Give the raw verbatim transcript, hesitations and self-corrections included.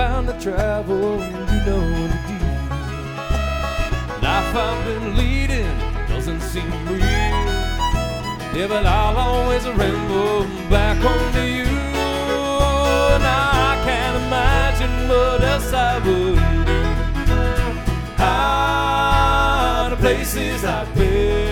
bound to travel, you know the deal. Life I've been leading doesn't seem real. Yeah, but I'll always ramble back home to you. Now I can't imagine what else I would do. How the places I've been,